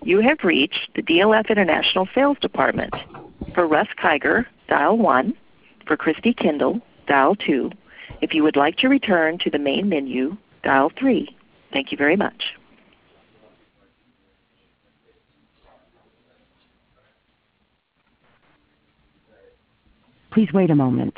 You have reached the DLF International Sales Department. For Russ Kiger, dial 1. For Christy Kendall, dial 2. If you would like to return to the main menu, dial 3. Thank you very much. Please wait a moment.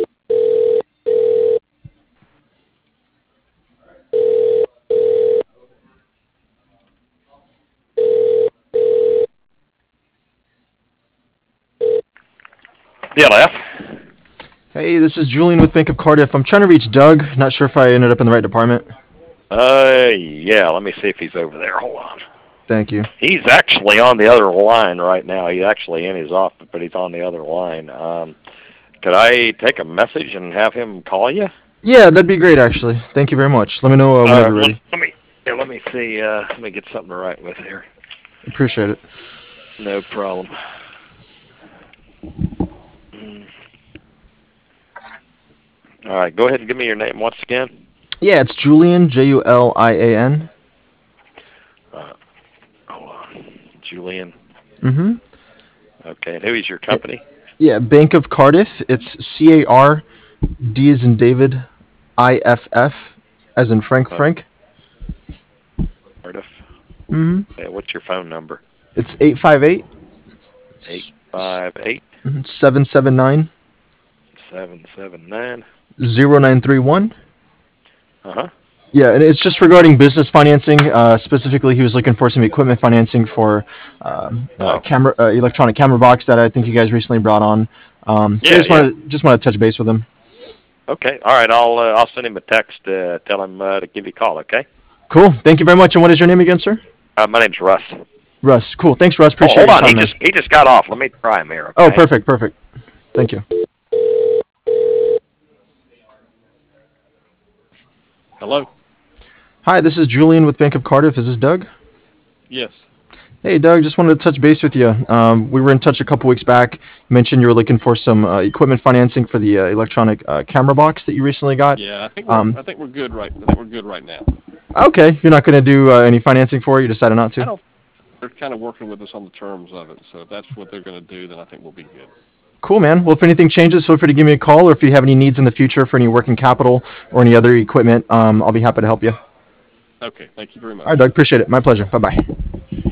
DLF. Hey, this is Julian with Bank of Cardiff. I'm trying to reach Doug. Not sure if I ended up in the right department. Yeah, let me see if he's over there. Hold on. Thank you. He's actually on the other line right now. He's actually in his office, but he's on the other line. Could I take a message and have him call you? Yeah, that'd be great, actually. Thank you very much. Let me know whenever you're ready. Let me see. Let me get something to write with here. Appreciate it. No problem. All right, go ahead and give me your name once again. Yeah, it's Julian, Julian. Hold on. Julian. Mm-hmm. Okay, and who is your company? Yeah, Bank of Cardiff. It's CAR, D as in David, IFF, as in Frank. Cardiff. Mm-hmm. Okay, what's your phone number? It's 858. 858. 779. 779. 0931. Uh-huh. Yeah, and it's just regarding business financing. Specifically, he was looking for some equipment financing for electronic camera box that I think you guys recently brought on. So I just want to touch base with him. Okay. All right. I'll send him a text. Tell him to give you a call. Okay. Cool. Thank you very much. And what is your name again, sir? My name's Russ. Russ. Cool. Thanks, Russ. Appreciate hold on. your time, He just got off. Let me try him here. Okay? Oh, perfect. Thank you. Hello. Hi, this is Julian with Bank of Cardiff. Is this Doug? Yes. Hey, Doug, just wanted to touch base with you. We were in touch a couple weeks back. You mentioned you were looking for some equipment financing for the electronic camera box that you recently got. Yeah, I think we're good right. I think we're good right now. Okay, you're not going to do any financing for it? You decided not to? They're kind of working with us on the terms of it, so if that's what they're going to do, then I think we'll be good. Cool, man. Well, if anything changes, feel free to give me a call, or if you have any needs in the future for any working capital or any other equipment, I'll be happy to help you. Okay, thank you very much. All right, Doug, appreciate it. My pleasure. Bye-bye.